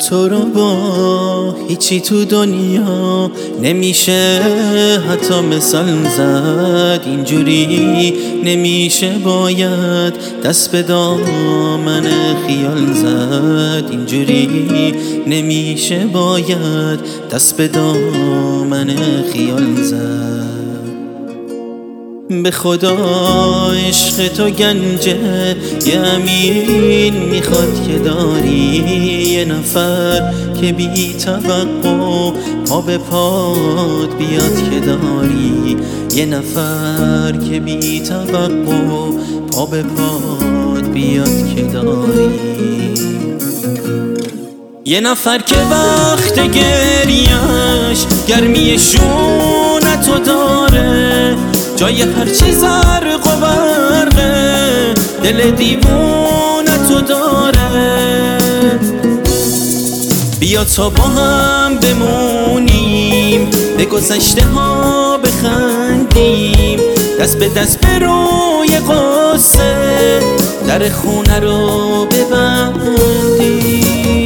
تو رو با هیچی تو دنیا نمیشه حتی مثال زد. اینجوری نمیشه، باید دست به دامن خیال زد. اینجوری نمیشه، باید دست به دامن خیال زد. به خدا عشق تو گنجه یه امین میخواد که داری، یه نفر که بی توقع پا به پات بیاد که داری، یه نفر که بی توقع پا به پات بیاد که داری، یه نفر که وقت گریش گرمی شونتو داره، جای هر چی زرق و برقه دل دیوونتو داره. بیا تا با هم بمونیم، به گذشته ها بخندیم، دست به دست به روی قصه در خونه رو ببندیم.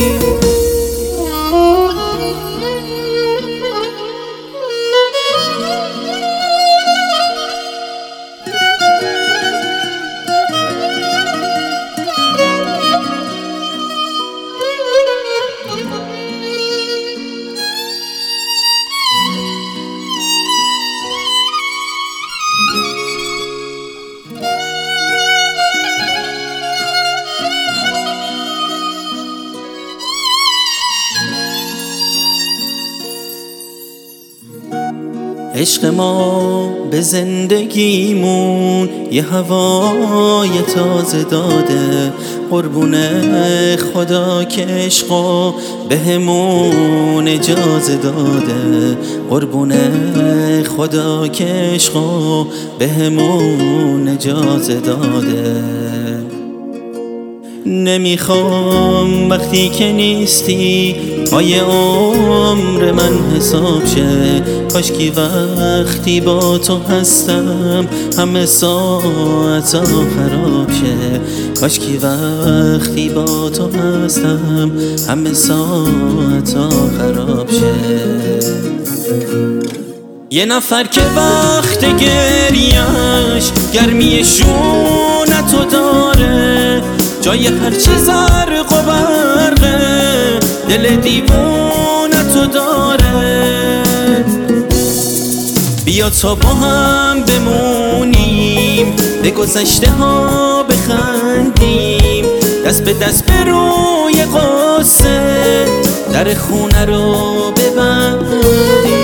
عشق ما به زندگیمون یه هوای تازه داده، قربون خدا که عشقو بهمون اجازه داده، قربون خدا که عشقو بهمون اجازه داده. نمیخوام وقتی که نیستی پای عمر من حساب شه، کاشکی وقتی با تو هستم همه ساعتا خراب شه، کاشکی وقتی با تو هستم همه ساعتا خراب شه. یه نفر که وقت گریش گرمی شونتو داره، جای هر چی زرق و برقه دل دیوونتو داره. بیا تا با هم بمونیم، به گذشته ها بخندیم، دست به دست به روی قصه در خونه رو ببندیم.